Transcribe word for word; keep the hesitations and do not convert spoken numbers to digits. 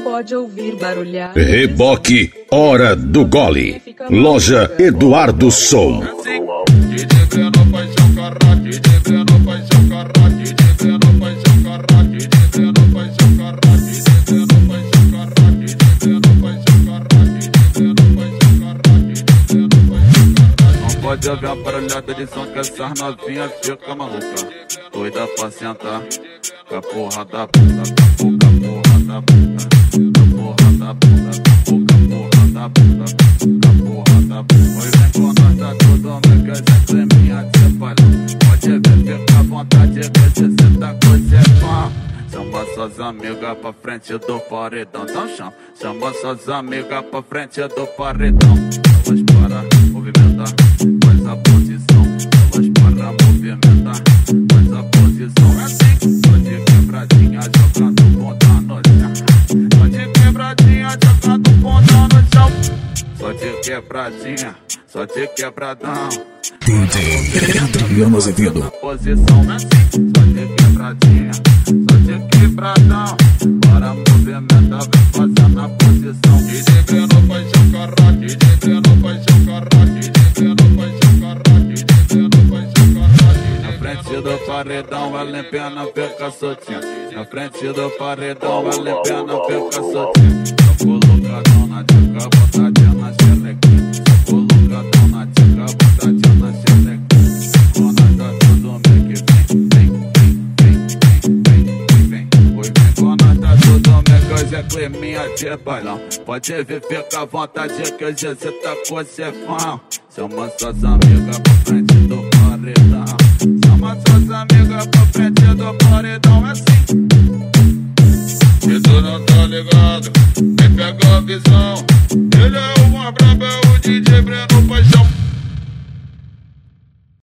pode ouvir barulhar. Reboque, hora do gole. Loja Eduardo Som. Pode haver uma barulhada de som que essas novinhas fica maluca. Doida pra sentar, com a porra da bunda, com a porra da bunda, com a porra da bunda, com a porra da bunda, com a porra da bunda. Oi, vem com nós, tá tudo bem, que essa creminha te palha. Pode ver, fica à vontade, que se cê tá com esse fã. Chama suas amigas pra frente do paredão, então chama. Chama suas amigas pra frente do paredão. Elas para movimentar, faz a posição. Elas para movimentar, faz a posição. Assim, só de quebradinha jogando ponta no chão. Só de quebradinha jogando ponta no chão. Só de quebradinha, só de quebradão. D J Adriano Azevedo. Posição assim, só de quebradinha, só de quebradão. Para movimentar, vem fazendo a posição. D J Breno vai chocar, D J Breno vai chocar, D J Breno vai chocar, D J Breno vai chocar. Na frente do paredão, vale a pena ficar soltinho. Na frente do paredão, vale a pena ficar soltinho. Só colocadão na dica, botadinha na xerequinha. Só colocadão na dica, botadinha na xerequinha. Quando tá tudo bem que vem, vem, vem, vem, vem, vem, vem. Oi, vem quando tá tudo bem que hoje é climinha de bailão. Pode ver, fica à vontade que hoje cê tá com esse fã. Chama suas amigas pra frente do paredão. Chama suas amigas pra frente do paredão, é assim. Se tu não tá ligado, quem pega a visão. Ele é uma braba, é o D J Breno.